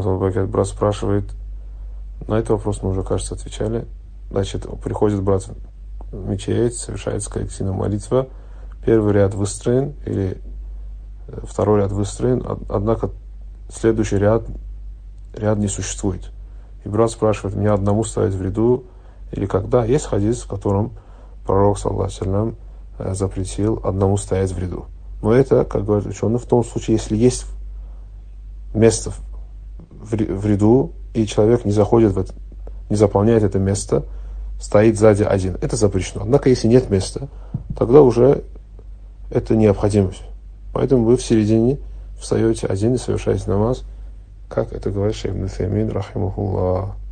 Брат спрашивает, на этот вопрос мы уже, кажется, отвечали. Значит, приходит брат в мечеть, совершается коллективная молитва, первый ряд выстроен, или второй ряд выстроен, однако следующий ряд не существует. И брат спрашивает, мне одному стоять в ряду, или когда? Есть хадис, в котором пророк, саллаллаху алейхи ва саллям, запретил одному стоять в ряду. Но это, как говорят ученые, в том случае, если есть место в ряду, и человек не заходит не заполняет это место, стоит сзади один. Это запрещено. Однако, если нет места, тогда уже это необходимость. Поэтому вы в середине встаете один и совершаете намаз, как это говорит шейх Ибн Утаймин, рахимахуллах.